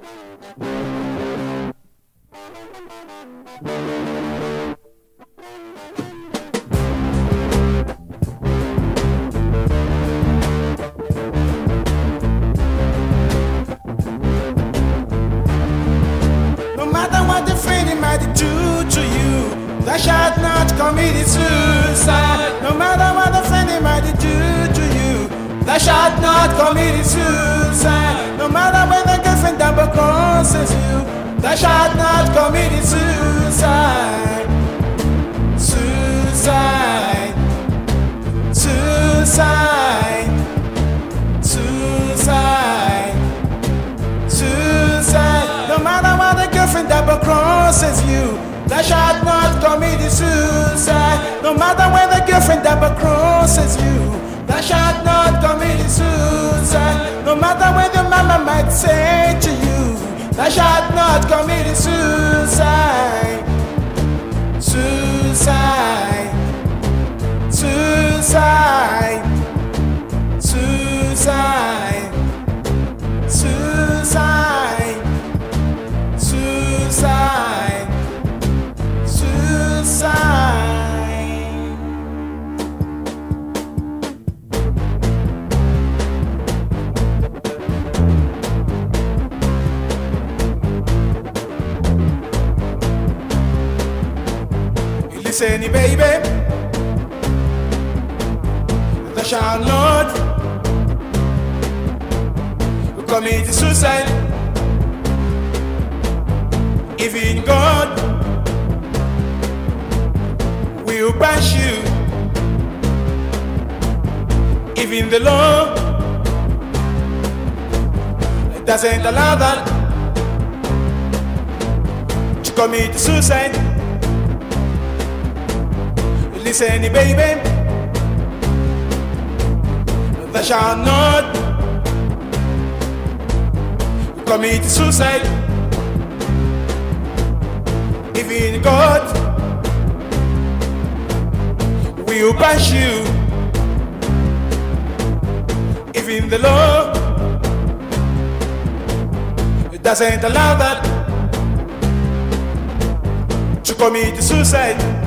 Thou shalt not commit suicide. No matter what the friend might do to you, thou shalt not commit suicide. No matter when the girlfriend double crosses you, thou shalt not commit suicide. Suicide. Suicide. Suicide. Suicide. No matter what the girlfriend double crosses you, thou shalt not commit suicide. No matter when the girlfriend double crosses you, thou shalt not commit suicide. No matter when the mama might say to you, thou shalt not commit suicide. Suicide. Suicide. Suicide. Suicide. Suicide. Listen, baby, thou shalt not commit suicide. Even God will punish you. Even the law doesn't allow that to commit suicide. Listen, baby, thou shalt not commit suicide. Even God will punish you. Even the law doesn't allow that to commit suicide.